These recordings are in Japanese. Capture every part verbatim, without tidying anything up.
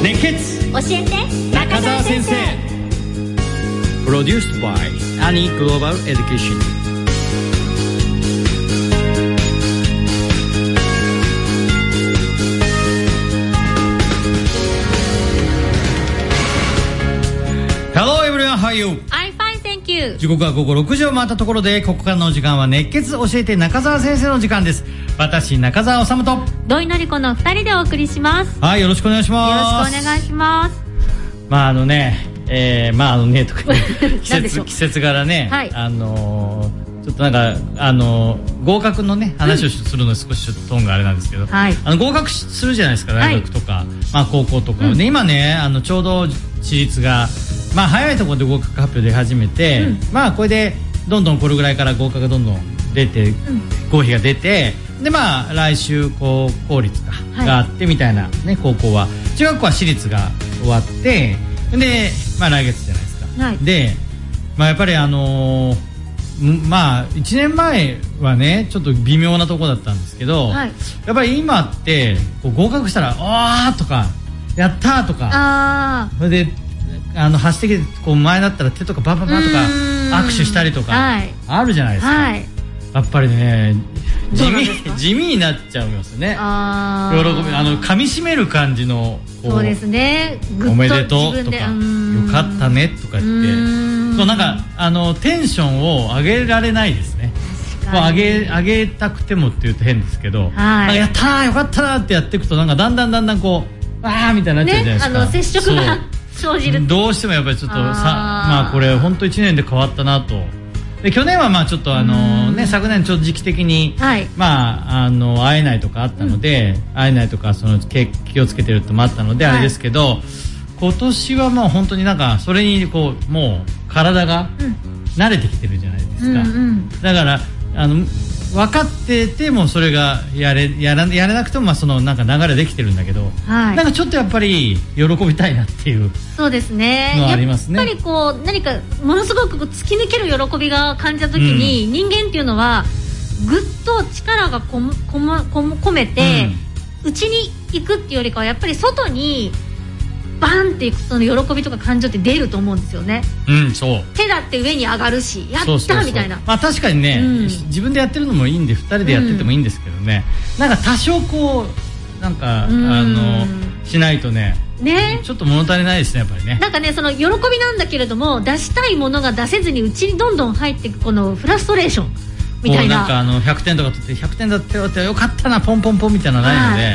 熱血教えて中澤先生。プロデュース by アニーグローバルエデュケーション。Hello everyone, how are you? I'm fine, thank you. 時刻は午後ろくじを回ったところで、ここからの時間は熱血教えて中澤先生の時間です。私中澤治と土井のり子のふたりでお送りします。 はい、よろしくお願いしよろます。 しくお願いします。 まああのね、えー、まああのねとかね季何でしょう節季節柄ね、 はい、 あのー、ちょっとなんかあのー、合格のね話をするの少しちょっとトーンがあれなんですけど、はい、あの合格するじゃないですか、大学とか、はい、まあ高校とか、うん、で今ねあのちょうど私立がまあ早いところで合格発表出始めて、うん、まあこれでどんどんこれぐらいから合格がどんどん出て、うん、合否が出て、でまあ来週こう公立が、はい、があってみたいなね、高校は中学校は私立が終わってでまあ来月じゃないですか、はい、でまあやっぱりあのー、まあいちねんまえはねちょっと微妙なところだったんですけど、はい、やっぱり今ってこう合格したらあーとかやったーとか、あそれであの走ってきてこう前だったら手とかバンバンバンとか握手したりとか、はい、あるじゃないですか、はい、やっぱりね地味地味になっちゃいますね。あ喜びあの噛み締める感じのそうですね、 おめでとうとかよかったねとか言ってそうなんかあのテンションを上げられないですね。上げ上げたくてもって言うと変ですけど、はい、やったーよかったーってやっていくとなんかだんだんだんだんこうわーみたいになっちゃうじゃないですか、ね、あの接触が生じるどうしてもやっぱりちょっとさまあこれ本当いちねんで変わったなと。で去年はまあちょっとあのね昨年ちょっと時期的に、はい、まああの会えないとかあったので、うん、会えないとかその気をつけてるってもあったのであれですけど、はい、今年はもう本当になんかそれにこうもう体が慣れてきてるじゃないですか、うんうん、だからあの分かっててもそれがやれやらやれなくてもまあそのなんか流れできてるんだけど、はい、なんかちょっとやっぱり喜びたいなっていうそうですねのはありますね。 やっぱりこう何かものすごく突き抜ける喜びが感じた時に、うん、人間っていうのはぐっと力がこもこもこも込めて内、うん、に行くっていうよりかはやっぱり外にバンっていくその喜びとか感情って出ると思うんですよね。 うん、そう。 手だって上に上がるし、やったそうそうそうみたいな。 まあ確かにね、うん、自分でやってるのもいいんでふたりでやっててもいいんですけどね。うん、なんか多少こうなんか、うん、あのしないとね。ね、ちょっと物足りないですねやっぱりね。なんかねその喜びなんだけれども出したいものが出せずにうちにどんどん入っていくこのフラストレーションみたいな。なんかあのひゃくてんとか取ってひゃくてんだってよかったなポンポンポンみたいなのないので。はい、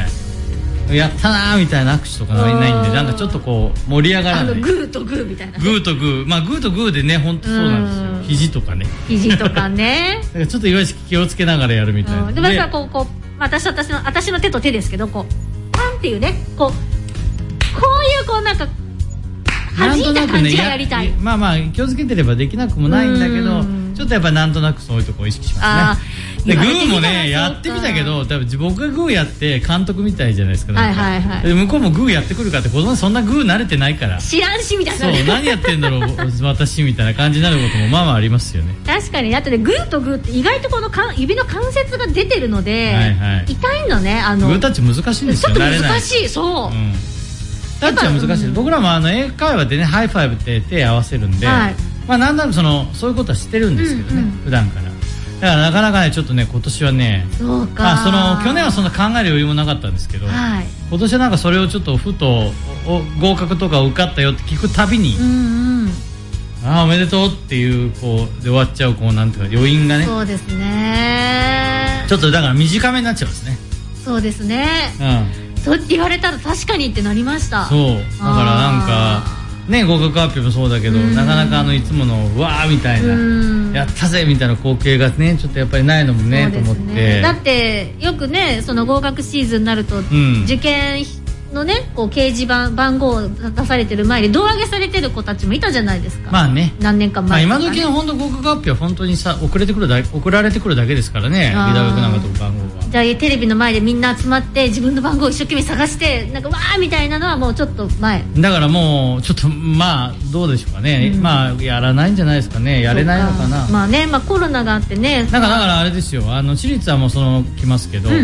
やったなーみたいな握手とかないんでなんかちょっとこう盛り上がらない。あのグーとグーみたいな、ね、 グーとグーまあグーとグーでね本当そうなんですよ。肘とかね肘とかねだからちょっといわゆる気をつけながらやるみたいな。 でもさこうこう私私の私の手と手ですけどこうパンっていうねこうこういうこうなんか弾いた感じがやりたい。 まあまあ気をつけてればできなくもないんだけどちょっとやっぱなんとなくそういうところを意識しますね。でグーもねやってみたけど多分僕がグーやって監督みたいじゃないですか。はいはいはい、で向こうもグーやってくるかって子供そんなグー慣れてないから知らんしみたいな、 ね、そう何やってんだろう私みたいな感じになることもまあまあありますよね。 確かにあとでグーとグーって意外とこのか指の関節が出てるので、はいはい、痛いのねあのグータッチ難しいんですよ。 ちょっと難しいそう、うん、 タッチは難しい、うん、僕らもあの英会話でねハイファイブって手合わせるんで、はい、まあなんだろうそのそういうことは知ってるんですけどね、うんうん、普段からだからなかなかねちょっとね今年はねそうか、 まあ、その去年はそんな考える余裕もなかったんですけど、はい、今年はなんかそれをちょっとふと合格とか受かったよって聞くたびに、うんうん、ああおめでとうっていうこうで終わっちゃうこうなんていうか余韻がねそうですねちょっとだから短めになっちゃうんですね。 そうですね、うん、そうって言われたら確かにってなりました。 そうだからなんかね合格発表もそうだけどなかなかあのいつものわーみたいなやったぜみたいな光景がねちょっとやっぱりないのもねと思って。 だってよくねその合格シーズンになると、うん、受験のねこう掲示板番号を出されてる前に胴上げされてる子たちもいたじゃないですか。 まあね何年か前とか、ね、 まあ、今時の本当合格発表は本当にさ遅れてくるだ送られてくるだけですからね大学なんかと番号は。 じゃあテレビの前でみんな集まって自分の番号を一生懸命探してなんかわーみたいなのはもうちょっと前だからもうちょっとまあどうでしょうかね、うん、まあやらないんじゃないですかね。やれないのかな。 まあね、まあ、コロナがあってねなんかだからあれですよあの私立はもうその来ますけど、うん、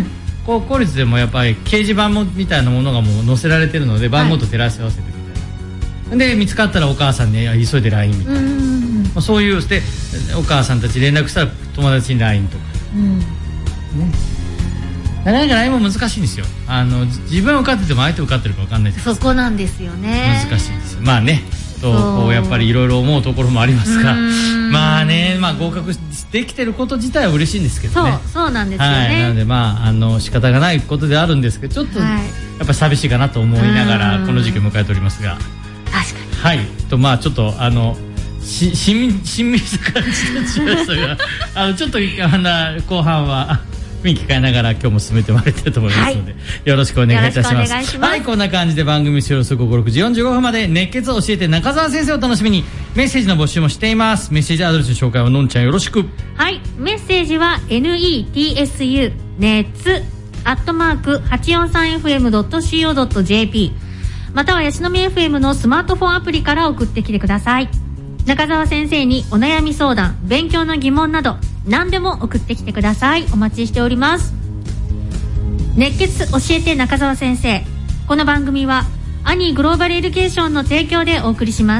高校率でもやっぱり掲示板もみたいなものがもう載せられてるので、番号と照らし合わせてみたいな、はい、で見つかったらお母さんに急いで ライン みたいな、うん、まあ、そういうでお母さんたち連絡したら友達に ライン とか、うんね、なかなか ライン も難しいんですよ。あの自分受かってても相手受かってるか分かんないです。 そこなんですよね。 難しいんですよ。まあねとこうやっぱりいろいろ思うところもありますが、まあね、まあ、合格できてること自体は嬉しいんですけどね。 そうそうなんですよね、 はい、なのでまああの仕方がないことであるんですけど、ちょっとやっぱ寂しいかなと思いながらこの時期を迎えておりますが、 確かにはいとまあちょっとあのししんみしんみりした感じにしましたがあのちょっとあの後半は雰囲気変えながら今日も進めてまいりたいと思いますので、はい、よろしくお願いいたします。はい、こんな感じで番組終了する午後ろくじよんじゅうごふんまで熱血を教えて中澤先生を楽しみにメッセージの募集もしています。メッセージアドレスの紹介はのんちゃんよろしく。 はい、メッセージは ネッツ 熱アットマーク はちよんさんエフエムドットシーオードットジェーピー またはヤシの実 エフエム のスマートフォンアプリから送ってきてください。中澤先生にお悩み相談、勉強の疑問など何でも送ってきてください。お待ちしております。熱血教えて中澤先生、この番組はアニーグローバルエデュケーションの提供でお送りします。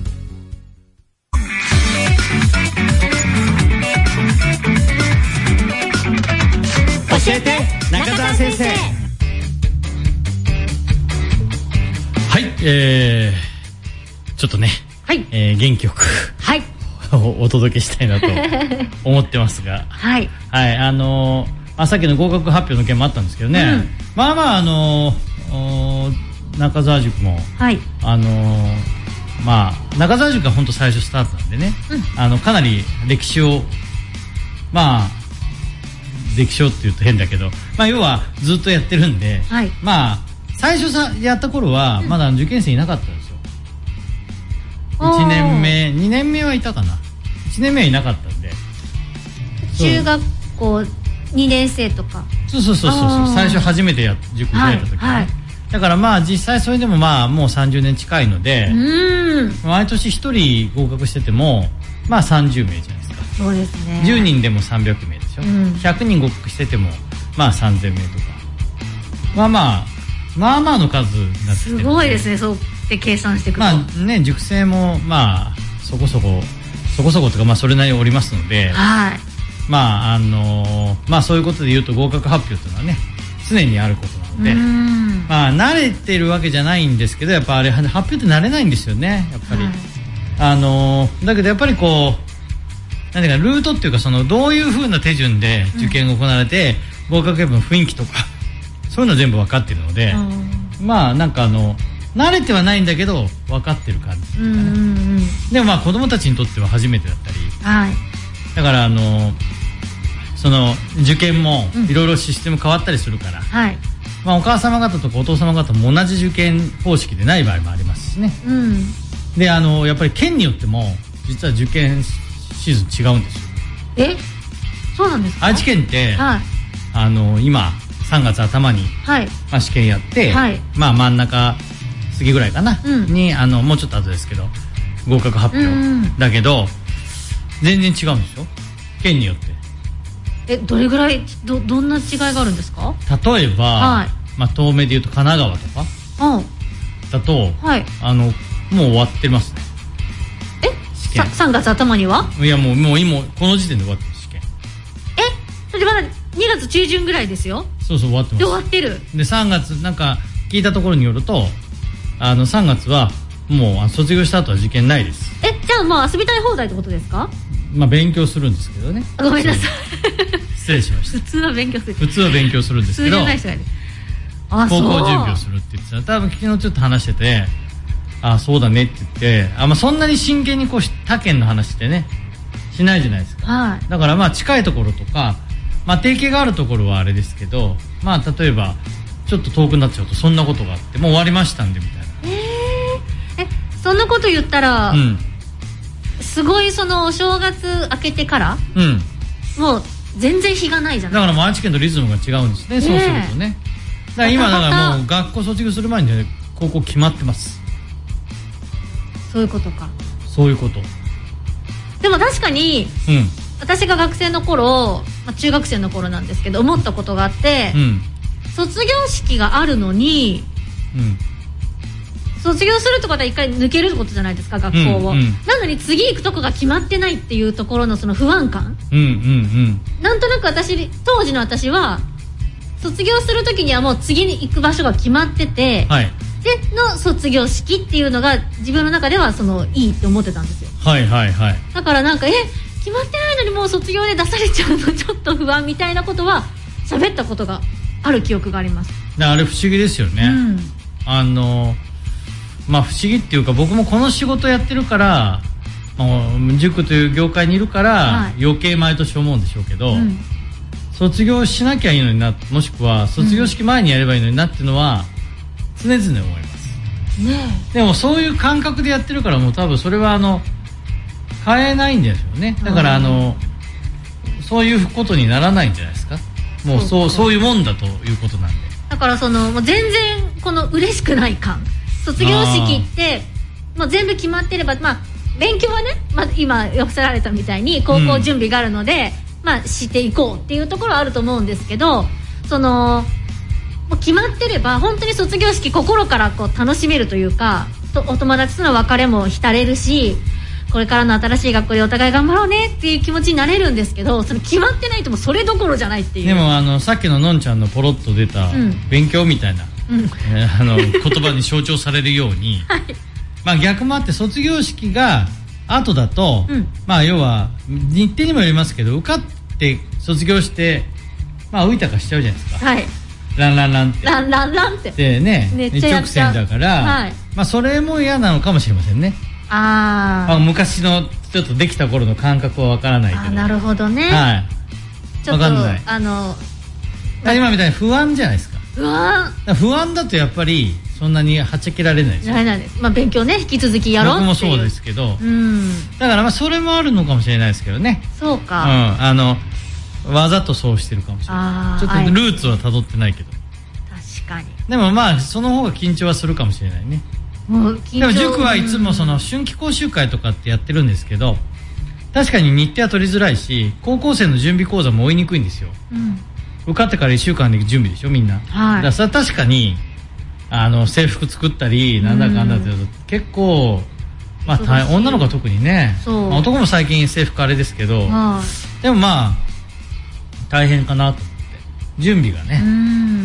教えて中澤先生。はい、えー、ちょっとね、はい、えー、元気よく、はい、お届けしたいなと思ってますが、はい、はい、あのーあさっきの合格発表の件もあったんですけどね、うん、まあまああのー、中澤塾も、はい、あのー、まあ中澤塾が本当最初スタートなんでね、うん、あのかなり歴史をまあ歴史をって言うと変だけど、まあ要はずっとやってるんで、はい、まあ最初さやった頃はまだ受験生いなかったんですよ、うん、いちねんめにねんめはいたかな、いちねんめはいなかったんで、 中学校にねん生とか、 そうそうそうそう最初初めてや塾開いた時、はいはい、だからまあ実際それでもまあもうさんじゅうねん近いので、うん毎年ひとり合格しててもまあさんじゅうめいじゃないですか。 そうですね。 じゅうにんでもさんびゃくめいでしょ、うん、ひゃくにん合格しててもまあさんぜんめいとか、まあまあまあまあの数になってきてる。 すごいですね、そうって計算していくと。 まあね、塾生もまあそこそこそこそことかまあそれなりにおりますので、はい、まああのー、まあそういうことで言うと合格発表というのはね常にあることなので、まあ慣れてるわけじゃないんですけど、やっぱあれ発表って慣れないんですよね、やっぱり、はい、あのー、だけどやっぱりこう何ていうかルートっていうか、そのどういう風な手順で受験が行われて、うん、合格発表の雰囲気とかそういうの全部分かっているので、まあなんかあの慣れてはないんだけど分かってる感じ、うんうんうん、でもまあ子供たちにとっては初めてだったり、はい、だからあのーその受験もいろいろシステム変わったりするから、うんはいまあ、お母様方とかお父様方も同じ受験方式でない場合もありますしね、うん、であのやっぱり県によっても実は受験シーズン違うんですよ。 えそうなんですか。 愛知県って、はい、あの今さんがつ頭に、はいまあ、試験やって、はいまあ、真ん中過ぎぐらいかな、うん、にあのもうちょっと後ですけど合格発表、うん、だけど全然違うんですよ、県によって。 えどれぐらい ど, どんな違いがあるんですか。 例えば、はいまあ、東名でいうと神奈川とかだと、はい、あのもう終わってますね。 え試験さんがつ頭には。 いやもうもう今この時点で終わってる試験。 えそれまだにがつ中旬ぐらいですよ。 そうそう終わってます。 で終わってる。 でさんがつなんか聞いたところによるとあのさんがつはもう卒業した後は受験ないです。 えじゃあまあ遊びたい放題ってことですか。 まあ勉強するんですけどね。 ごめんなさい失礼しました。 普通は勉強する普通は勉強するんですけど、 普通じゃない人がいる。あ高校準備をするって言ってた。多分昨日ちょっと話してて、あそうだねって言って、あ、まあ、そんなに真剣にこう他県の話ってねしないじゃないですか、はい、だからまあ近いところとか、まあ、提携があるところはあれですけど、まあ例えばちょっと遠くなっちゃうとそんなことがあってもう終わりましたんでみたいな。 えー、えそんなこと言ったら、うんすごいそのお正月明けてから、うん、もう全然日がないじゃない。 だからもう愛知県とリズムが違うんですね、そうするとね。だから今だからもう学校卒業する前に、ね、高校決まってます。 そういうことか。 そういうこと。 でも確かに、うん、 私が学生の頃、まあ、中学生の頃なんですけど思ったことがあって、うん、卒業式があるのに、うん、卒業するってことは一回抜けるってことじゃないですか、学校を、うんうん、なのに次行くとこが決まってないっていうところのその不安感、うんうんうん、なんとなく私当時の私は卒業する時にはもう次に行く場所が決まってて、はい、での卒業式っていうのが自分の中ではそのいいって思ってたんですよ。 はいはいはい。 だからなんかえ決まってないのにもう卒業で出されちゃうのちょっと不安みたいなことは喋ったことがある記憶があります。 あれ不思議ですよね、うん、あのまあ不思議っていうか僕もこの仕事やってるから、塾という業界にいるから、はい、余計毎年思うんでしょうけど、うん、卒業しなきゃいいのにな、もしくは卒業式前にやればいいのになっていうのは常々思います、ね、でもそういう感覚でやってるからもう多分それはあの変えないんですよね。だからあのそういうことにならないんじゃないですか。もうそう、そういうもんだということなんで。 だからそのもう全然この嬉しくない感、卒業式ってもう全部決まってれば、まあ勉強はね、まあ、今おっしゃられたみたいに高校準備があるので、うん、まあしていこうっていうところはあると思うんですけど、そのもう決まってれば本当に卒業式心からこう楽しめるというか、とお友達との別れも浸れるし、これからの新しい学校でお互い頑張ろうねっていう気持ちになれるんですけど、その決まってないともうそれどころじゃないっていう。 でもあのさっきののんちゃんのポロッと出た、うん、勉強みたいな、うんえー、あの言葉に象徴されるように、はい、まあ逆もあって卒業式が後だと、うん、まあ要は日程にもよりますけど受かって卒業してまあ浮いたかしちゃうじゃないですか。はい。ランランランってランランランってでね、一直線だから、はい、まあそれも嫌なのかもしれませんね。ああ、昔のちょっとできた頃の感覚はわからないけど。あ、 なるほどね。 はい。 ちょっとわかんない。あの今みたいに不安じゃないですか。 不安。 不安だとやっぱりそんなにはっちゃけられないですよ。 られないです。まあ勉強ね引き続きやろうっていう。 僕もそうですけど。うん。だからまあそれもあるのかもしれないですけどね。 そうか。 うん。あのわざとそうしてるかもしれない。ちょっとルーツは辿ってないけど。 確かに。 でもまあその方が緊張はするかもしれないね。もうでも塾はいつもその春季講習会とかってやってるんですけど、確かに日程は取りづらいし高校生の準備講座も追いにくいんですよ、うん、受かってからいっしゅうかんで準備でしょみんな、はい、だからそれは確かにあの制服作ったりなんだかんだって結構、まあ、大女の子は特にね、まあ、男も最近制服あれですけど、はい、でもまあ大変かなと思って準備がね、うん、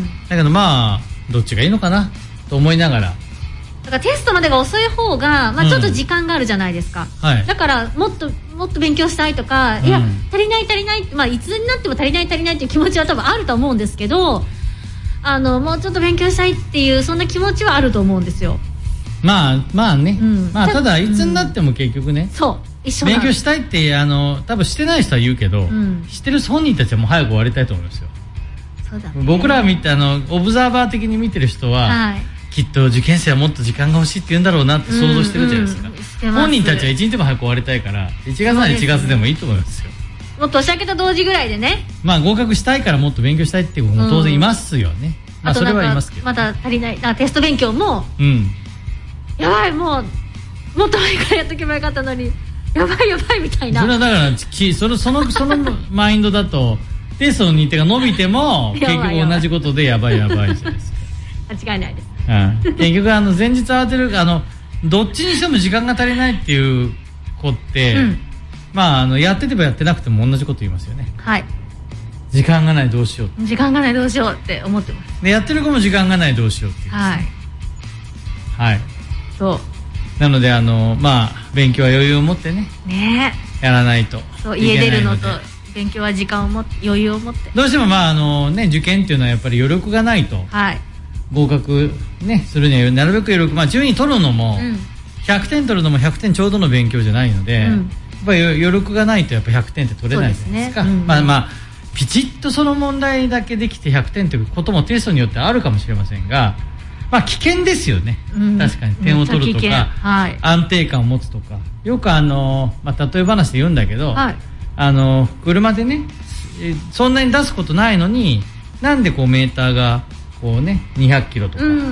だけどまあどっちがいいのかなと思いながら、 だからテストまでが遅い方が、まあ、ちょっと時間があるじゃないですか、うんはい、だからもっともっと勉強したいとか、うん、いや足りない足りない、まあ、いつになっても足りない足りないっていう気持ちは多分あると思うんですけど、あのもうちょっと勉強したいっていうそんな気持ちはあると思うんですよ。 まあまあね、うんまあ、ただいつになっても結局ね、うん、 そう一緒勉強したいってあの多分してない人は言うけど、うん、してる本人たちはもう早く終わりたいと思いますよ。そうだね、僕ら見てあのオブザーバー的に見てる人は、はい、きっと受験生はもっと時間が欲しいって言うんだろうなって想像してるじゃないですか、うんうん、本人たちはいちにちでも早く終わりたいからいちがつならいちがつでもいいと思いますよ。 もう年明けと同時ぐらいでね、 まあ合格したいからもっと勉強したいっていう子も当然いますよね、うん、まあそれはいますけど、 まだ足りないテスト勉強も、うん、やばいもうもっと前からやっとけばよかったのにやばいやばいみたいな。 それはだからそのそのそのマインドだとテストの日程が伸びても結局同じことでやばいやばいじゃないですか。 間違いないです、 うん、結局あの前日慌てるあのどっちにしても時間が足りないっていう子って、うん、まああのやっててもやってなくても同じこと言いますよね。はい。時間がないどうしよう時間がないどうしようって思ってます。 でやってる子も時間がないどうしようって言うんです、ね、はいはい。そうなのであのまあ勉強は余裕を持ってねねやらないといけないので、そう家出るのと勉強は時間を持って余裕を持ってどうしてもまああのね受験っていうのはやっぱり余力がないと、はい、合格、ね、するにはなるべく余力、まあ、順位取るのも、うん、ひゃくてん取るのもひゃくてんちょうどの勉強じゃないので、うん、やっぱり余力がないとやっぱひゃくてんって取れないじゃないですか。そうですね、うん、まあまあピチッとその問題だけできてひゃくてんということもテストによってあるかもしれませんが、まあ危険ですよね、うん、確かに点を取るとか、はい、安定感を持つとかよくあの、まあ、例え話で言うんだけど、はい、あの車でねそんなに出すことないのになんでこうメーターがこうねにひゃくキロとか、うんうんうん、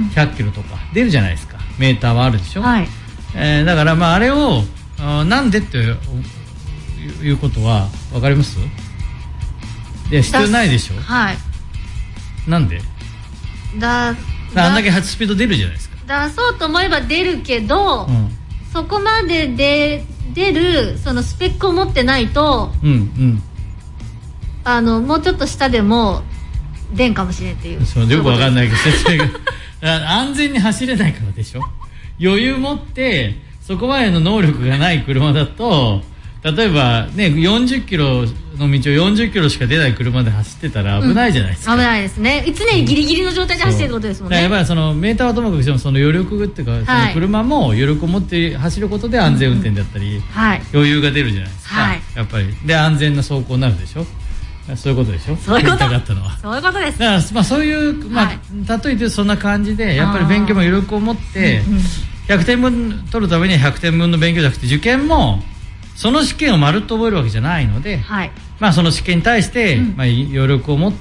ひゃくキロとか出るじゃないですか。メーターはあるでしょ、はい、えー、だからまああれをなんでっていうことは分かります？いや必要ないでしょ。 はい。 なんで？だあんだけスピード出るじゃないですか。 出そうと思えば出るけど、うん、そこまでで出るそのスペックを持ってないと、うんうん、あのもうちょっと下でも出んかもしれんっていう。 そうよく分かんないけど説明が安全に走れないからでしょ。余裕持ってそこまでの能力がない車だと、例えばねよんじゅっキロの道をよんじゅっキロしか出ない車で走ってたら危ないじゃないですか、 うん、危ないですね。常にギリギリの状態で走ってるってことですもんね、うん、 やっぱりそのメーターはともかくしてもその余力っていうか、はい、その車も余力を持って走ることで安全運転だったり、うんはい、余裕が出るじゃないですか、はい、やっぱりで安全な走行になるでしょ。そういうことでしょ。 そういうこと。 言いたかったのはそういうことです。 だから、まあ、そういう、まあはい、例えて言うとそんな感じでやっぱり勉強も余力を持ってひゃくてんぶん取るためにはひゃくてんぶんの勉強じゃなくて受験もその試験をまるっと覚えるわけじゃないので、はい、まあその試験に対して、うんまあ、余力を持って、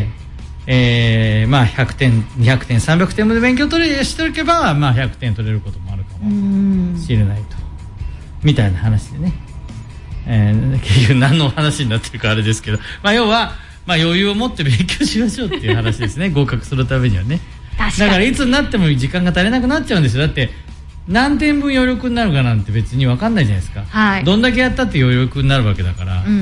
えーまあ、ひゃくてんにひゃくてんさんびゃくてんで勉強を取りしておけば、まあ、ひゃくてん取れることもあるかもしれないとみたいな話でね、えー、結局何の話になってるかあれですけど、まあ、要は、まあ、余裕を持って勉強しましょうっていう話ですね合格するためにはね。 確かにだからいつになっても時間が足りなくなっちゃうんですよ。だって何点分余力になるかなんて別に分かんないじゃないですか、はい、どんだけやったって余力になるわけだから、うんうん、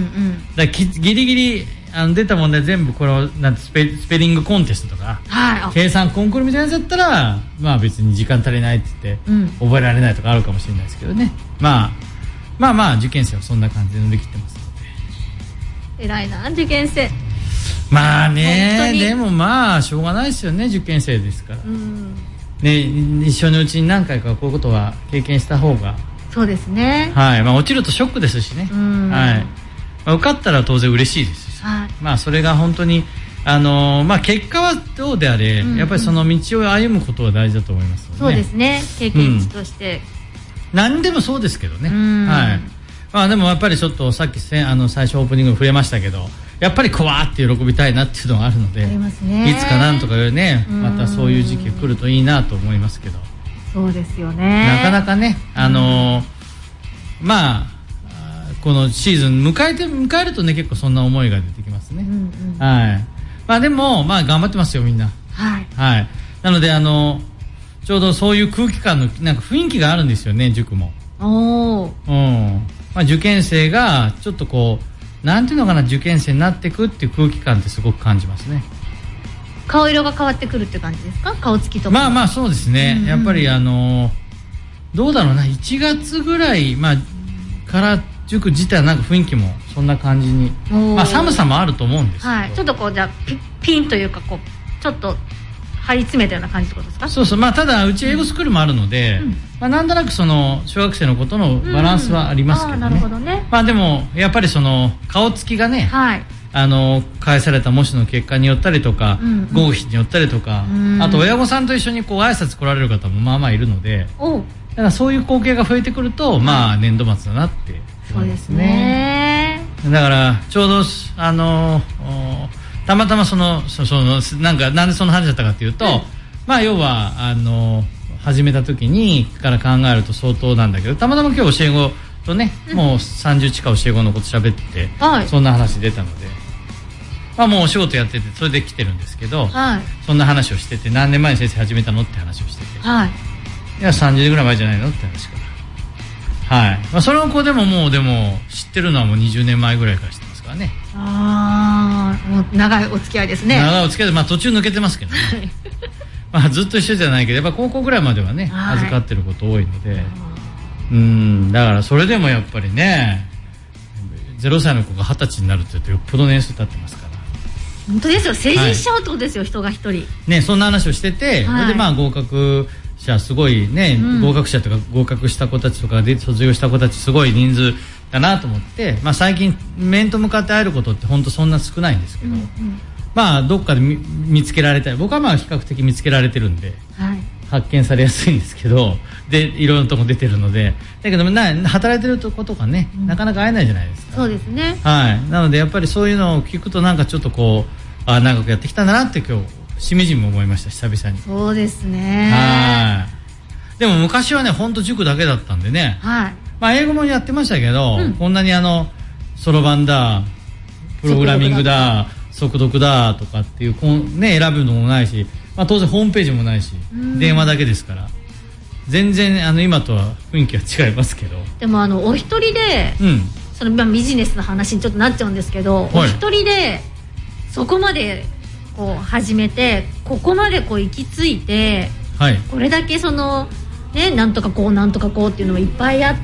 だからギリギリあの出た問題全部これをなんてスペ、スペリングコンテストとか、はい、計算コンクールみたいなやつだったらまあ別に時間足りないって言って、うん、覚えられないとかあるかもしれないですけどね、まあ、まあまあ受験生はそんな感じで乗り切ってますので。偉いな受験生。 まあねでもまあしょうがないですよね受験生ですから、うんね、一緒のうちに何回かこういうことは経験した方が。 そうですね、 はいまあ、落ちるとショックですしね、はいまあ、受かったら当然嬉しいですし、はいまあ、それが本当に、あのーまあ、結果はどうであれ、うんうん、やっぱりその道を歩むことは大事だと思いますので、ね、 そうですね経験値として、 うん、何でもそうですけどね、はいまあ、でもやっぱりちょっとさっきせあの最初オープニングに触れましたけどやっぱりこわーって喜びたいなっていうのがあるので、ありますね、いつかなんとかねまたそういう時期が来るといいなと思いますけど。 そうですよねなかなかね、あのー、まあこのシーズン迎えて迎えるとね結構そんな思いが出てきますね、うんうんはいまあ、でも、まあ、頑張ってますよみんな、はいはい、なのであのちょうどそういう空気感のなんか雰囲気があるんですよね塾も。おー、うんまあ、受験生がちょっとこうなんていうのかな受験生になっていくっていう空気感ってすごく感じますね。 顔色が変わってくるって感じですか顔つきとか。 まあまあそうですね、うんうん、やっぱりあのどうだろうないちがつぐらい、まあ、から塾自体はなんか雰囲気もそんな感じに、まあ、寒さもあると思うんですけど、はい、 ちょっとこうじゃあ ピ, ピンというかこうちょっと張り詰めたような感じってことですか。 そうそう、まあ、ただうち英語スクールもあるので、うんまあ、なんとなくその小学生のことのバランスはありますけどね、うん、あなるほどね、まあ、でもやっぱりその顔つきがね、はい、あの返された模試の結果によったりとか、うんうん、合否によったりとか、うん、あと親御さんと一緒にこう挨拶来られる方もまあまあいるので、おだからそういう光景が増えてくると、まあ年度末だなって思いますね。そうですね。だからちょうどあのたまたまそのそそのなんかなんでその話だったかというと、うん、まあ要はあの始めた時にから考えると相当なんだけど、たまたま今日教え子とね、うん、もうさんじゅう近い教え子のこと喋ってて、はい、そんな話出たので、まあもうお仕事やっててそれで来てるんですけど、はい、そんな話をしてて何年前に先生始めたのって話をしてて、はい、いやさんじゅうねんぐらい前じゃないのって話から、はいまあ、その子でももうでも知ってるのはもうにじゅうねんまえぐらいから知ってますからね。 ああもう長いお付き合いですね。 長いお付き合いで、まあ、途中抜けてますけどねまあずっと一緒じゃないけどやっぱ高校ぐらいまではね、はい、預かってること多いので、うんだからそれでもやっぱりねゼロさいの子がはたちになるって言うとよっぽど年数経ってますから。 本当ですよ成人しちゃうってことですよ、はい、人が一人ねそんな話をしてて、はい、でまあ合格者すごいね、うん、合格者とか合格した子たちとかで卒業した子たちすごい人数だなと思って、まあ、最近面と向かって会えることって本当そんな少ないんですけど、うんうん、まあどっかで 見, 見つけられたい僕はまあ比較的見つけられてるんで、はい、発見されやすいんですけどでいろんなとこ出てるのでだけどな働いてるとことかね、うん、なかなか会えないじゃないですか。 そうですね、 はい、なのでやっぱりそういうのを聞くとなんかちょっとこうあ長くやってきたんだなって今日しみじみ思いました久々に。 そうですね。 はいでも昔はね本当塾だけだったんでね、はいまあ、英語もやってましたけど、うん、こんなにあのそろばんだ、プログラミングだ、速読だとかっていうこん、ね、選ぶのもないし、まあ、当然ホームページもないし、電話だけですから全然あの今とは雰囲気は違いますけど。 でもあのお一人で、うん、そのまあビジネスの話にちょっとなっちゃうんですけど、はい、お一人でそこまでこう始めてここまでこう行き着いて、はい、これだけそのね、なんとかこうなんとかこうっていうのもいっぱいあって、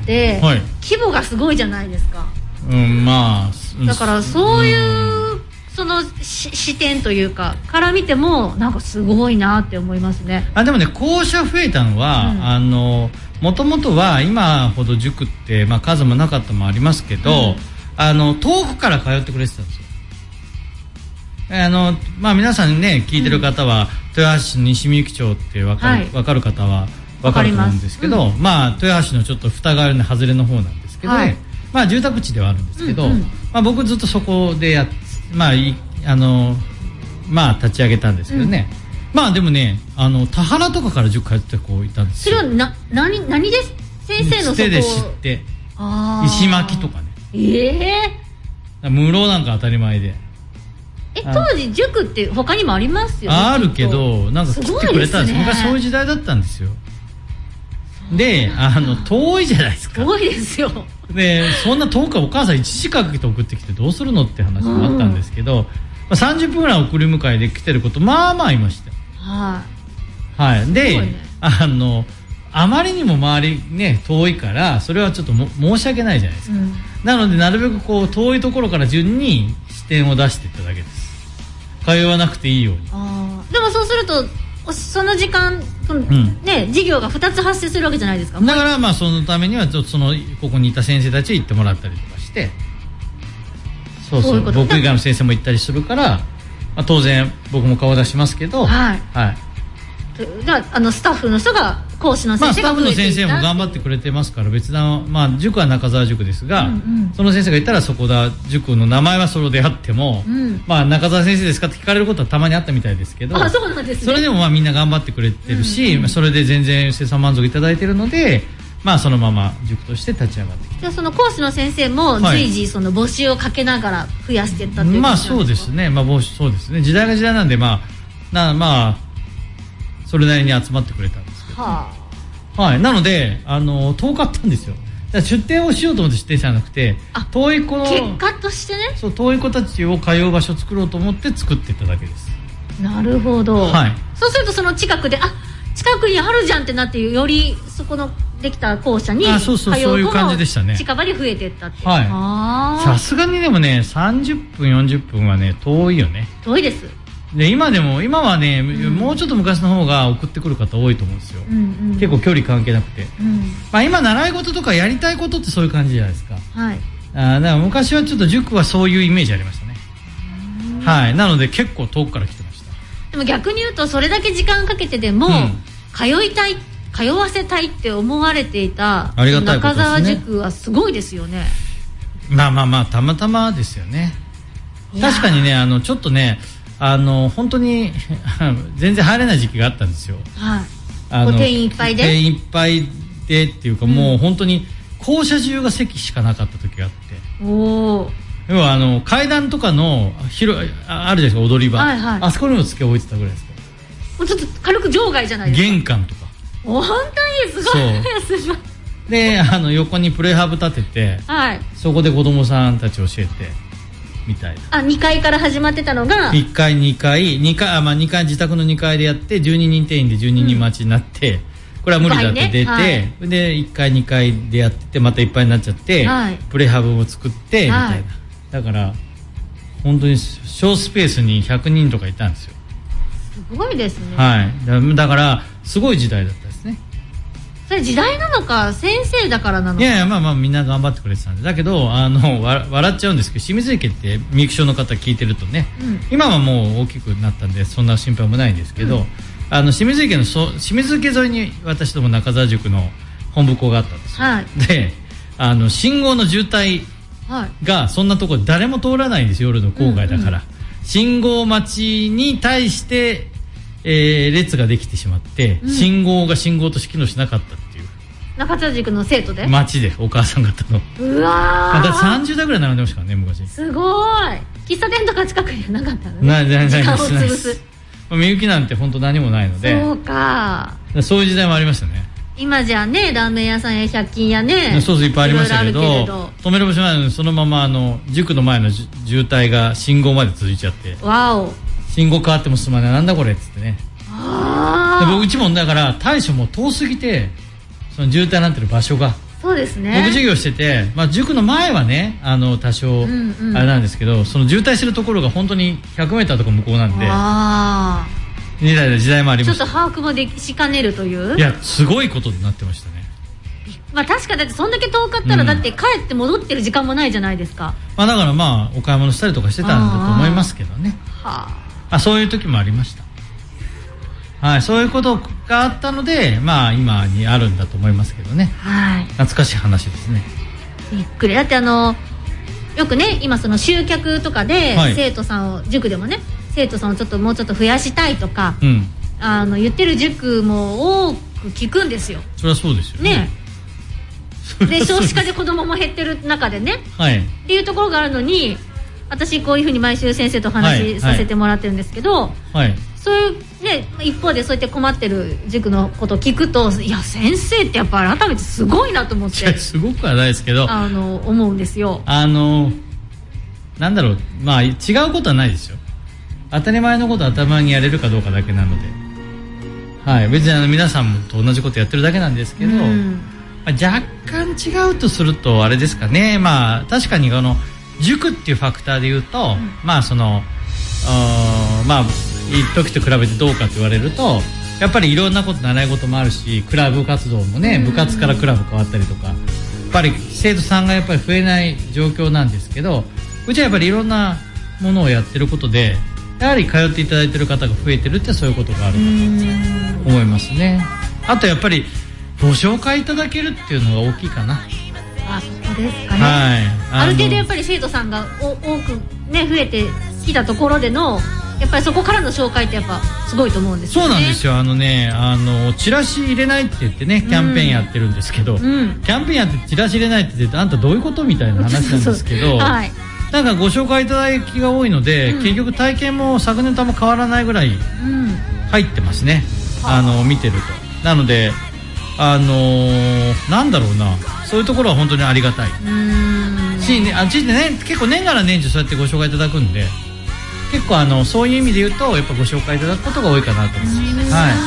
はい、規模がすごいじゃないですか。 うん、まあだからそういう、うん、その視点というかから見てもなんかすごいなって思いますね。 あでもね校舎増えたのは、うん、あのもともとは今ほど塾って、まあ、数もなかったもありますけど、うん、あの遠くから通ってくれてたんですよ。あのまあ、皆さんね聞いてる方は、うん、豊橋市西みゆき町って分かる、はい、分かる方は分かると思うんですけど、うん、まあ豊橋のちょっと二川の外れの方なんですけど、はい、まあ住宅地ではあるんですけど、うんうん、まあ、僕ずっとそこでやっまあいあのまあ立ち上げたんですけどね、うん、まあでもねあの田原とかから塾通ってる子いたんですよ。 それはな何何で先生のそこつてで知って石巻とかね。 ええー、 室なんか当たり前で。 え当時塾って他にもありますよね。 あるけどなんか来てくれたんです。昔そういう時代だったんですよ。であの遠いじゃないですか。 遠いですよ。 でそんな遠くお母さんいちじかんかけて送ってきてどうするのって話もあったんですけど、うんまあ、さんじゅっぷんぐらい送り迎えで来てることまあまあいました。 はい、 はい、で、ね、あのあまりにも周りね遠いからそれはちょっとも申し訳ないじゃないですか、うん、なのでなるべくこう遠いところから順に視点を出していっただけです。通わなくていいように。 あでもそうするとその時間、うんね、授業がふたつ発生するわけじゃないですか。 だからまあそのためにはちょっとそのここにいた先生たち行ってもらったりとかしてそうそう僕以外の先生も行ったりするから、まあ、当然僕も顔出しますけど、 はいはい、だあのスタッフの人が講師の先生が増えていた、まあ、スタッフの先生も頑張ってくれてますから別な、まあ、塾は中澤塾ですが、うんうん、その先生がいたらそこだ塾の名前はそれであっても、うんまあ、中澤先生ですかって聞かれることはたまにあったみたいですけどあそうなんですね。 それでもまあみんな頑張ってくれてるし、うんうん、それで全然生産満足いただいているので、まあ、そのまま塾として立ち上がってきてじゃあその講師の先生も随時その募集をかけながら増やしていったっていう、 はい、まあそうですね、まあ、募集そうですね時代が時代なんでまあなまあそれなりに集まってくれたんですけど、はあはい、なのであの遠かったんですよ。だから出店をしようと思って出店じゃなくて遠い子の結果としてねそう遠い子たちを通う場所を作ろうと思って作っていっただけです。 なるほど、 はい、 そうするとその近くであ近くにあるじゃんってなってよりそこのできた校舎に通う子も近場で増えていったっていう。 さすがにでもねさんじゅっぷんよんじゅっぷんはね遠いよね。 遠いです。 で今でも今はね、うん、もうちょっと昔の方が送ってくる方多いと思うんですよ、うんうん、結構距離関係なくて、うんまあ、今習い事とかやりたいことってそういう感じじゃないですか、はい、あだから昔はちょっと塾はそういうイメージありましたね、はい、なので結構遠くから来てました。 でも逆に言うとそれだけ時間かけてでも、うん、通いたい通わせたいって思われていたありがたいことですね。 中澤塾はすごいですよね。 まあまあまあたまたまですよね。確かにねあのちょっとねあの本当に全然入れない時期があったんですよ、はい、あの定員いっぱいで定員いっぱいでっていうか、うん、もう本当に校舎中が席しかなかった時があってお要はあの階段とかの広あるじゃないですか踊り場、はいはい、あそこにも机置いてたぐらいですか。 もうちょっと軽く場外じゃないですか。 玄関とか本当にすごいすごいであの横にプレハブ立てて、はい、そこで子供さんたち教えてみたいな。 あにかいから始まってたのがいっかいにかいにかいあ、まあ、にかい自宅のにかいでやってじゅうににん定員でじゅうににん待ちになって、うん、これは無理だって出て、ねはい、でいっかいにかいでやっててまたいっぱいになっちゃって、はい、プレハブを作ってみたいな、はい、だから本当に小スペースにひゃくにんとかいたんですよ。 すごいですね、 はい、だ, だからすごい時代だったですね。 それ時代なのか先生だからなのか。 いやいやまあまあみんな頑張ってくれてたんでだけどあの笑っちゃうんですけど清水池ってみゆき小の方聞いてるとね、うん、今はもう大きくなったんでそんな心配もないんですけど、うん、あの清水池のそ清水池沿いに私ども中澤塾の本部校があったんですよ、はい、であの信号の渋滞がそんなところ誰も通らないんです夜の郊外だから、うんうん、信号待ちに対してえー、列ができてしまって、うん、信号が信号として機能しなかったっていう中津塾の生徒で街でお母さん方の。 うわー、 だってさんじゅうだいぐらい並んでましたからね昔。 すごい。喫茶店とか近くにはなかったのね。 ないないない時間を潰す。 みゆきなんて本当何もないので。 そうか。 そういう時代もありましたね。 今じゃね、ラーメン屋さんや百均やね、 そうそういっぱいありましたけど、 いろいろあるけれど止める場所ないのにそのままあの塾の前の渋滞が信号まで続いちゃって、 わお、 信号変わっても進まない、なんだこれっつってね。 あで僕うちもだから大将も遠すぎて、その渋滞になってる場所が。 そうですね。 僕授業してて、まあ、塾の前はねあの多少あれなんですけど、うんうん、その渋滞してるところが本当にひゃくメーターとか向こうなんで、あにだいの時代もありました。 ちょっと把握もできしかねるという。 いやすごいことになってましたね。 まあ確かだってそんだけ遠かったら、だって帰って戻ってる時間もないじゃないですか、 まあ、だからまあお買い物したりとかしてたんだと思いますけどね。はあ、あそういう時もありました。はい、そういうことがあったので、まあ今にあるんだと思いますけどね。はい、懐かしい話ですね。 びっくり。だってあのよくね今その集客とかで、はい、生徒さんを塾でもね生徒さんをちょっともうちょっと増やしたいとか、うん、あの言ってる塾も多く聞くんですよ。 そりゃそうですよね。 ねで少子化で子供も減ってる中でね、はい、っていうところがあるのに、私こういうふうに毎週先生とお話しさせてもらってるんですけど、はいはい、そういうね一方でそうやって困ってる塾のことを聞くと、いや先生ってやっぱ改めてすごいなと思って。 すごくはないですけど、 あの思うんですよ。 あのなんだろう、まあ違うことはないですよ。当たり前のことを当たり前にやれるかどうかだけなので、はい、別にあの皆さんと同じことやってるだけなんですけど、うん、まあ、若干違うとするとあれですかね。まあ確かにあの塾っていうファクターで言うと、うん、まあそのまあ一時と比べてどうかと言われると、やっぱりいろんなこと習い事もあるし、クラブ活動もね、部活からクラブ変わったりとか、やっぱり生徒さんがやっぱり増えない状況なんですけど、うちはやっぱりいろんなものをやってることで、やはり通っていただいている方が増えてるって、そういうことがあるかなと思いますね。あとやっぱりご紹介いただけるっていうのが大きいかな。 あ、そうですかね。はい、あ, ある程度やっぱり生徒さんがお多くね増えてきたところでの、やっぱりそこからの紹介ってやっぱすごいと思うんですよね。 そうなんですよ。あのね、あのチラシ入れないって言ってねキャンペーンやってるんですけど、うんうん、キャンペーンやってチラシ入れないって言ってあんたどういうことみたいな話なんですけど、はい、なんかご紹介いただきが多いので、うん、結局体験も昨年とあんま変わらないぐらい入ってますね、うん、あの見てると。なのであのー、なんだろうな、そういうところは本当にありがたい。うーんし、ね、あっちでね結構年がら年中そうやってご紹介いただくんで、結構あのそういう意味で言うとやっぱご紹介いただくことが多いかなと思います。はい、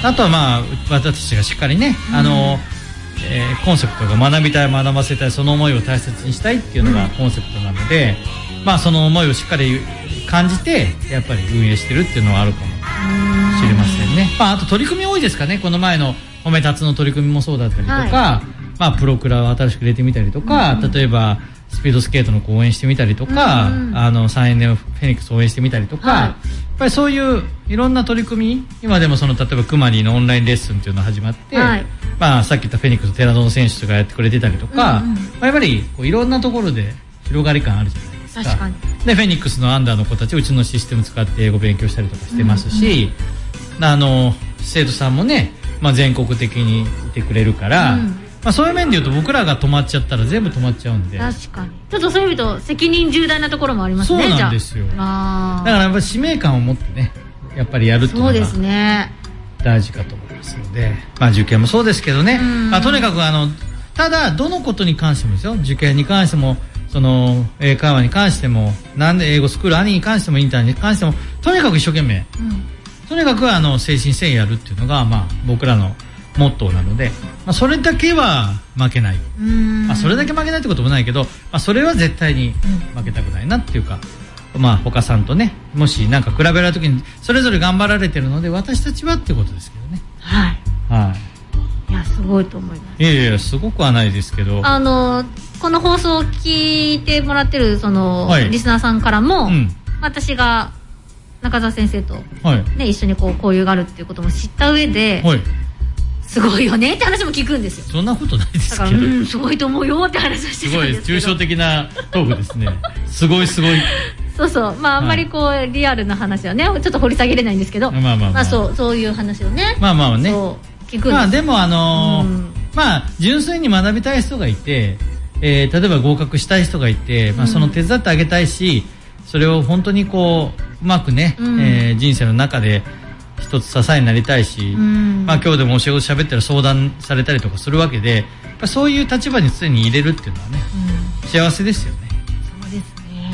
あとはまあ私たちがしっかりね、あの、えー、コンセプトが学びたい学ばせたい、その思いを大切にしたいっていうのがコンセプトなので、うん、まあその思いをしっかり感じてやっぱり運営してるっていうのはあるかもしれませんね。まあ、あと取り組み多いですかね。この前の褒め立つの取り組みもそうだったりとか、はい、まあプロクラを新しく入れてみたりとか、うん、例えばスピードスケートの子を応援してみたりとか、うん、あのさんえんネオフェニックスを応援してみたりとか、はい、やっぱりそういういろんな取り組み、今でもその例えばクマニーのオンラインレッスンっていうのが始まって、はい、まあさっき言ったフェニックス寺園選手がやってくれてたりとか、うんうん、まあ、やっぱりこういろんなところで広がり感あるじゃないですか。確かに。でフェニックスのアンダーの子たちうちのシステム使って英語勉強したりとかしてますし、うんうん、あの生徒さんもね、まあ、全国的にいてくれるから、うん、まあ、そういう面で言うと僕らが止まっちゃったら全部止まっちゃうんで、 確かにちょっとそういう意味と責任重大なところもありますね。 そうなんですよ。あだからやっぱり使命感を持ってねやっぱりやるっていうのが大事かと思いますので、まあ、受験もそうですけどね、まあ、とにかくあのただどのことに関してもですよ、受験に関してもその英会話に関してもなんで英語スクール兄に関してもインターに関してもとにかく一生懸命、うん、とにかくあの誠心誠意やるっていうのが、まあ、僕らのモットーなので、まあ、それだけは負けない、うーん、まあ、それだけ負けないってこともないけど、まあ、それは絶対に負けたくないなっていうか、うん、まあ他さんとねもしなんか比べられた時にそれぞれ頑張られてるので私たちはっていうことですけどね。はいはい、いやすごいと思います。いやいやすごくはないですけど、あのこの放送を聞いてもらってるその、はい、リスナーさんからも、うん、私が中澤先生と、はいね、一緒にこう交流があるっていうことも知った上で、はい、すごいよねって話も聞くんですよ。そんなことないですけど、だから、うん、すごいと思うよって話をしてたんですけど、すごい抽象的なトークですねすごいすごいそうそう、まああんまりこう、はい、リアルな話はねちょっと掘り下げれないんですけど、まあまあまあ、まあ、そうそういう話をねまあまあね聞くんです。 まあでもあのーうん、まあ純粋に学びたい人がいて、えー、例えば合格したい人がいて、まあ、その手伝ってあげたいし、うん、それを本当にこううまくね、うん、えー、人生の中で一つ支えになりたいし、うん、まあ今日でもお仕事喋ったら相談されたりとかするわけで、やっぱそういう立場に常に入れるっていうのはね、うん、幸せですよね。 そうですね。 うん、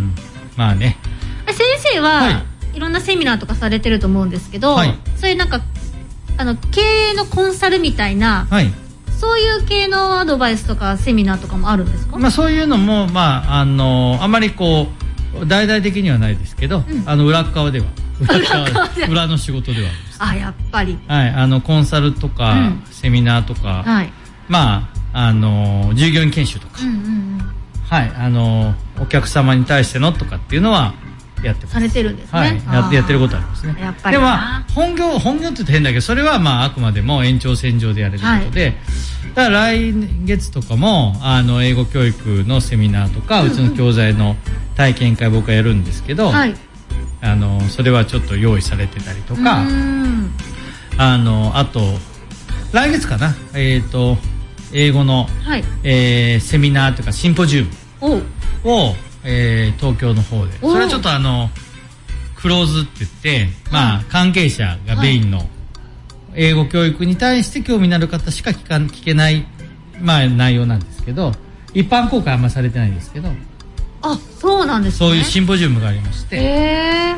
まあね。 先生は、はい、いろんなセミナーとかされてると思うんですけど、はい、そういうなんかあの経営のコンサルみたいな、はい、そういう系のアドバイスとかセミナーとかもあるんですか？ まあ、そういうのも、まあ、あのあまりこう大々的にはないですけど、うん、あの裏側では裏側で裏の仕事ではあるんです。あ、やっぱり、 はい、あのコンサルとか、うん、セミナーとか、はい、まああの従業員研修とか、うんうんうん、はい、あのお客様に対してのとかっていうのはやってます。 されてるんですね。 はい、やってやってることありますね。 やっぱりでは本業本業って言うと変だけど、それはまああくまでも延長線上でやれることで、はい、だから来月とかもあの英語教育のセミナーとか、うんうん、うちの教材の体験会僕はやるんですけど、はい、あのそれはちょっと用意されてたりとか、あのあと来月かな、えっと英語の、はい、えー、セミナーというかシンポジウムをえー、東京の方で、それはちょっとあのクローズって言って、まあ、関係者がメインの英語教育に対して興味のある方しか聞か聞けない、まあ、内容なんですけど、一般公開あんまされてないんですけど、 あ、そうなんですね。 そういうシンポジウムがありまして、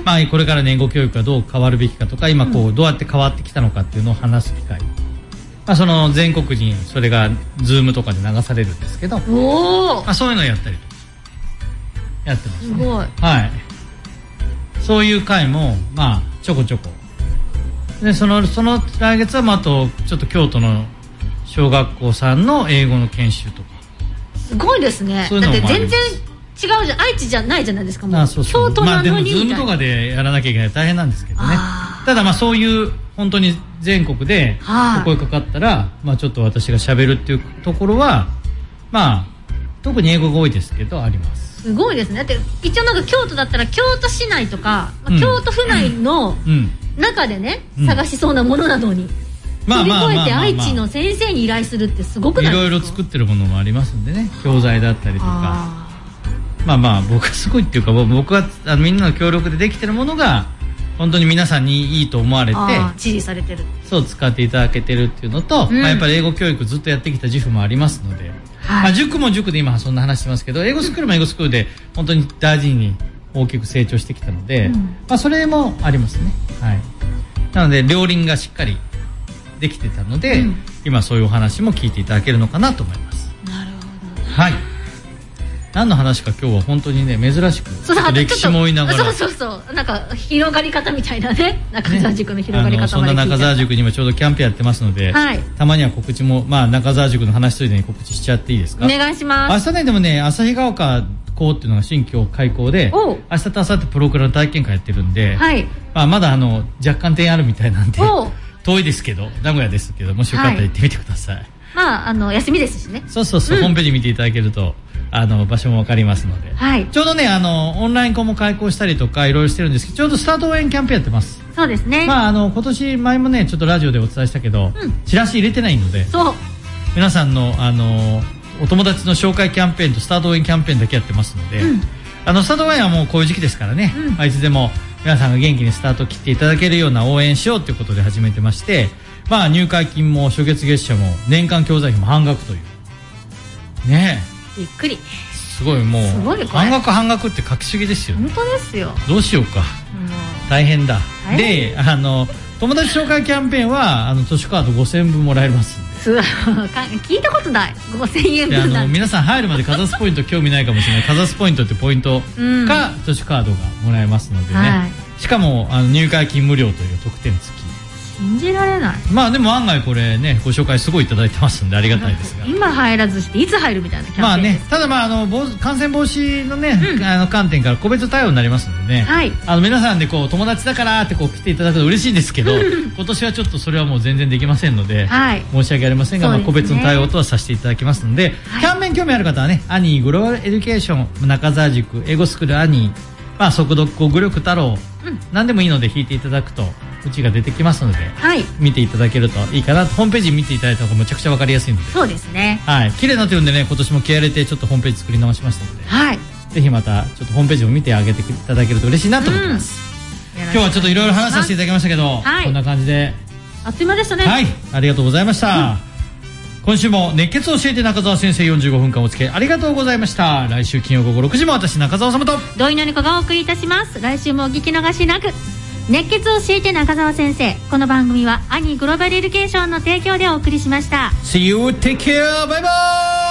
まあ、これからの英語教育がどう変わるべきかとか、今こうどうやって変わってきたのかっていうのを話す機会、まあ、その全国にそれがズームとかで流されるんですけど、まあ、そういうのをやったりとかやってますね。すごい。はい。そういう会もまあちょこちょこ。でそのその来月はまああとちょっと京都の小学校さんの英語の研修とか。 すごいですね。だって全然違うじゃん、愛知じゃないじゃないですか。もう。あ、そうそう。京都なのにみたいな。まあでもズームとかでやらなきゃいけない大変なんですけどね。ただまあそういう本当に全国でお声かかったら、まあちょっと私が喋るっていうところはまあ特に英語が多いですけどあります。 すごいですね。だって一応なんか京都だったら京都市内とか、まあ、京都府内の中でね、うん、探しそうなものなどに乗り越えて愛知の先生に依頼するってすごくないですか？ いろいろ作ってるものもありますんでね、教材だったりとか、まあまあ僕はすごいっていうか、僕はあのみんなの協力でできてるものが本当に皆さんにいいと思われて支持されてる、 そう使っていただけてるっていうのと、うん、まあ、やっぱり英語教育ずっとやってきた自負もありますので、はい、まあ、塾も塾で今そんな話してますけど、英語スクールも英語スクールで本当に大事に大きく成長してきたので、うん、まあ、それもありますね。はい、なので両輪がしっかりできてたので、うん、今そういうお話も聞いていただけるのかなと思います。 なるほど、 はい。何の話か今日は本当にね珍しく、そうそう、歴史も追いながら、 そうそうそう、なんか広がり方みたいなね、中澤塾の広がり方まで聞いて、 そんな中澤塾にもちょうどキャンペーンやってますので、はい、たまには告知も、まあ中澤塾の話ついでに告知しちゃっていいですか？ お願いします。 明日ね、でもね、旭ヶ丘校っていうのが新居開校で、明日と明後日プロクラの体験会やってるんで、はい、まあ、まだあの若干点あるみたいなんで遠いですけど、名古屋ですけど、もしよかったら行ってみてください。はい、まあ、あの休みですしね。 そうそうそう、うん、ホームページ見ていただけるとあの場所も分かりますので、はい、ちょうどね、あのオンライン校も開講したりとかいろいろしてるんですけど、ちょうどスタート応援キャンペーンやってます。 そうですね。 まあ、あの今年前もねちょっとラジオでお伝えしたけど、うん、チラシ入れてないので、 そう、 皆さんのあのお友達の紹介キャンペーンとスタート応援キャンペーンだけやってますので、うん、あのスタート応援はもうこういう時期ですからね、うん、まあ、いつでも皆さんが元気にスタートを切っていただけるような応援しようということで始めてまして、まあ、入会金も初月月謝も年間教材費も半額というねえ、びっくり、 すごい、もう半額半額って書きすぎですよ、ね、 本当ですよ。 どうしようか、大変だ。で、あの友達紹介キャンペーンはあの図書カードごせんぶんもらえますんで、 聞いたことない、ごせんえんぶんなんて。 あの皆さん入るまでカザスポイント興味ないかもしれないカザスポイントってポイントか、うん、図書カードがもらえますのでね、はい、しかもあの入会金無料という特典付き。 信じられない。 まあでも案外これねご紹介すごいいただいてますんでありがたいですが、 今入らずしていつ入るみたいなキャンペーンです。 まあね、ただまああの感染防止のね、うん、あの観点から個別対応になりますのでね、はい、あの皆さんでこう友達だからってこう来ていただくと嬉しいんですけど、今年はちょっとそれはもう全然できませんので、はい、申し訳ありませんが、まあ、個別の対応とはさせていただきますので、はい、キャンペーン興味ある方はね、アニーグローバルエデュケーション中澤塾英語スクールアニー、まあ、速読語語力太郎、うん、何でもいいので弾いていただくとうちが出てきますので、はい、見ていただけるといいかなと。ホームページ見ていただいた方がむちゃくちゃ分かりやすいので。 そうですね。 はい、綺麗になってるんでね、今年も気合い入れてちょっとホームページ作り直しましたので、はい、ぜひまたちょっとホームページを見てあげていただけると嬉しいなと思ってます、うん、今日はちょっといろいろ話させていただきましたけど、はい、こんな感じであっという間でしたね。 はい、ありがとうございました、うん、今週も熱血を教えて中澤先生よんじゅうごふんかんお付き合いありがとうございました。来週金曜午後ろくじも私中澤様と土井のり子がお送りいたします。来週もお聞き逃しなく。熱血を教えて中澤先生、この番組はアニーグローバルエデュケーションの提供でお送りしました。 See you, take care, bye bye.